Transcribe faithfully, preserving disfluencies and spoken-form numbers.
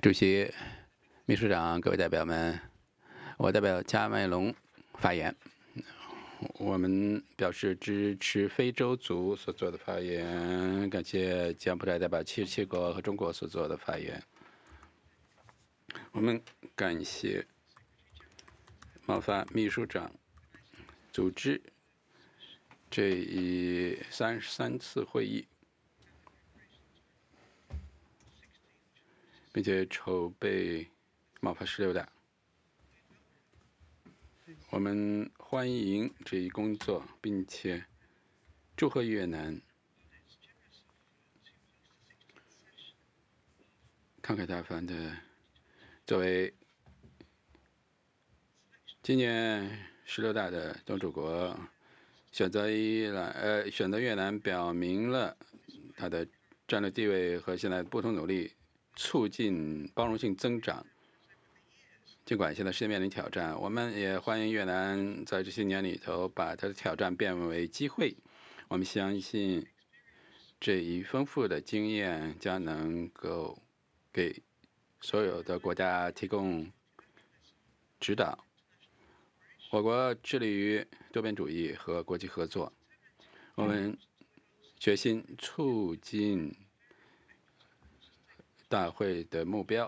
主席、秘书长、各位代表们，我代表加麦隆发言。我们表示支持非洲族所做的发言，感谢柬埔寨代表七十七国和中国所做的发言。我们感谢贸发秘书长组织这一三十三次会议，并且筹备贸发十六大。我们欢迎这一工作，并且祝贺越南慷慨大方的作为今年十六大的东主国，选择伊朗呃选择越南，表明了它的战略地位和现在不同努力，促进包容性增长。尽管现在世界面临挑战，我们也欢迎越南在这些年里头把它的挑战变为机会。我们相信这一丰富的经验将能够给所有的国家提供指导。我国致力于多边主义和国际合作，我们决心促进大会的目标。